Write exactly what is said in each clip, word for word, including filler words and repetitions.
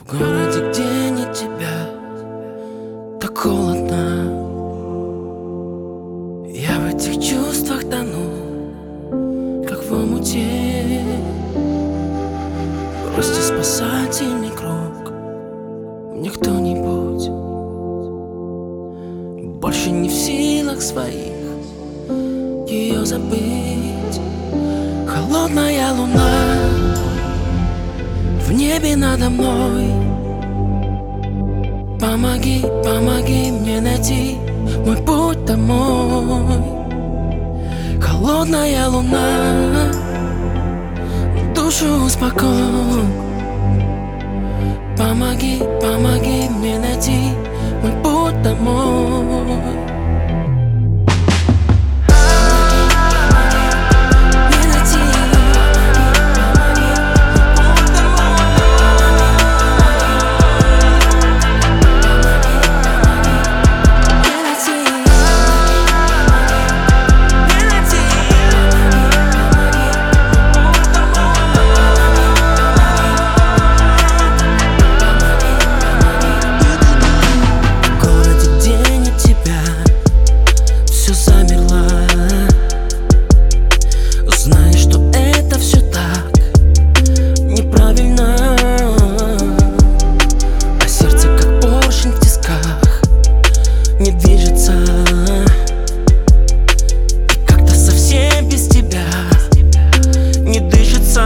городе, где нет тебя, так холодно. Я в этих чувствах тону, как в омуте. Бросьте спасательный круг мне кто-нибудь. Больше не в силах своих ее забыть. Холодная луна в небе надо мной. Помоги, помоги мне найти мой путь домой. Холодная луна, душу успокой. Помоги, помоги мне найти мой путь домой. Не движется, и как-то совсем без тебя не дышится.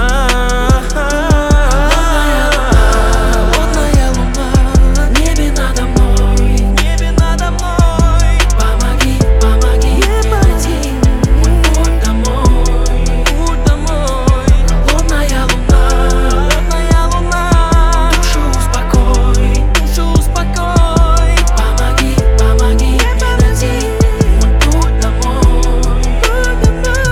Холодная луна в небе надо мной, небе надо мной. Помоги, помоги мне найти мой путь домой, путь домой. Холодная луна, холодная луна, душу успокой, душу успокой. Помоги, помоги мне найти мой путь домой, путь домой.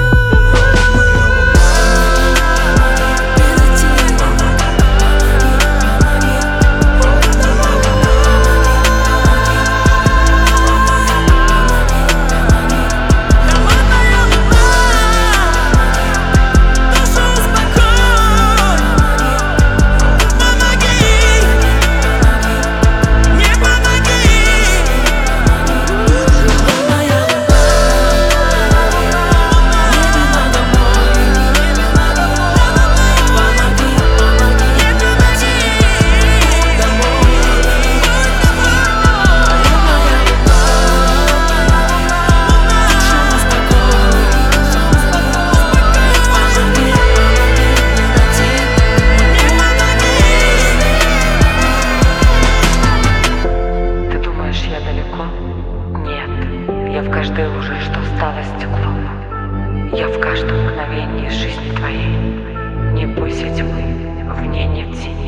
Я в каждой луже, что стало стеклом. Я в каждом мгновении жизни твоей. Не бойся тьмы, в ней нет тени.